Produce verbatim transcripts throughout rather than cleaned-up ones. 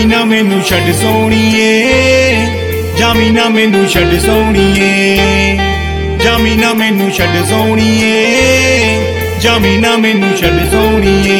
ना मैनू छड्ड सोहणीए जामी ना मैनू छड्ड सोहणीए जामी ना मैनू छड्ड सोहणीए जामी ना मैनू छड्ड सोहणीए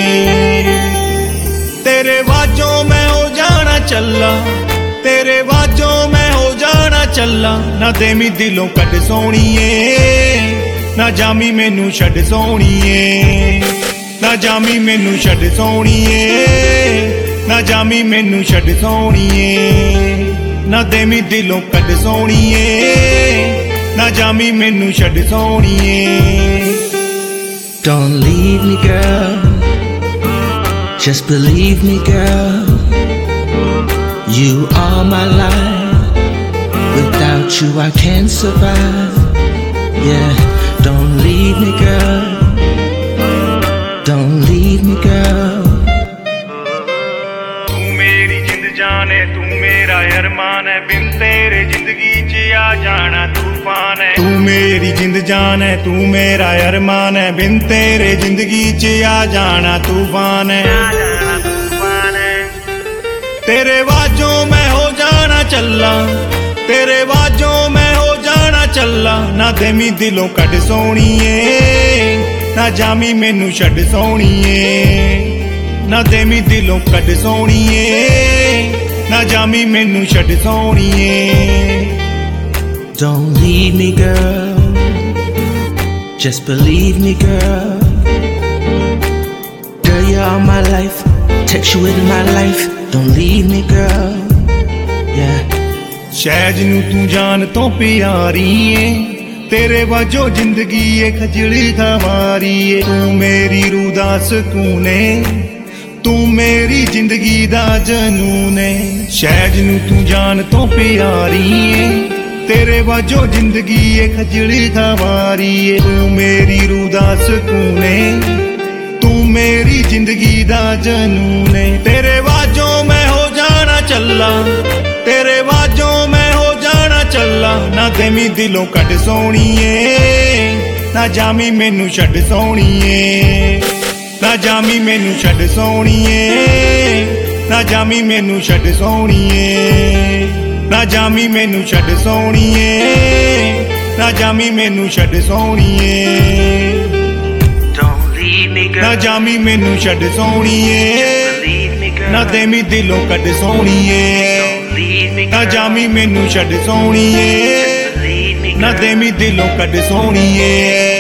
तेरे वाजों मैं हो जाना चला तेरे वाजों मैं हो जाना चला ना देमी दिलों कट सोहणीए ना जामी मैनू छड्ड सोहणीए ना जामी मैनू छड्ड सोहणीए ना जामी मैनू छड्ड सोहणीए ना देमी दिलों कट सोहणीए ना जामी मैनू छड्ड सोहणीए Don't leave me, girl. Just believe me, girl. You are my life. Without you, I can't survive. Yeah, don't leave me, girl. Don't leave me, girl. तू मेरी जिंद जान है तू मेरा अरमान है बिन तेरे जिंदगी च आ जाना तूफान है तू मेरी जिंद जान है तू मेरा अरमान है बिन तेरे जिंदगी च आ जाना तूफान है तेरे वाजों मैं हो जाना चला तेरे वाजों मैं हो जाना चला ना देमी दिलों कट सोहणीए ना जामी मैनू छड्ड सोहणीए ना देमी दिलों कट सोहणीए ना जामी मैनू छड्ड सोहणीए Don't leave me, girl. Just believe me, girl. Girl, you are my life. Text you in my life. Don't leave me, girl. Yeah. शहज नू तू जान तो प्यारी है तेरे वाजो जिंदगी है खजली खमारी है तू मेरी रूह दा सुकून है तू मेरी जिंदगी दा जनून है शहज नू तू जान तो प्यारी है तेरे वाजो जिंदगी है खजली खमारी है तू मेरी रूह दा सुकून है तू मेरी जिंदगी दा जनून है तेरे वाजों मैं हो जाना चला तेरे वाजों मैं हो जाना चला ना देमी दिलों कट सोहणीए ना जामी मैनू छड्ड सोहणीए ना जामी मैनू छड्ड सोहणीए ना जामी मैनू छड्ड सोहणीए ना जामी मैनू छड्ड सोहणीए ना जामी मैनू छड्ड सोहणीए ना जामी मैनू छड्ड सोहणीए ना देमी दिलों कट सोहणीए ना जामी मैनू छड्ड सोहणीए ना देमी दिलों कट सोहणीए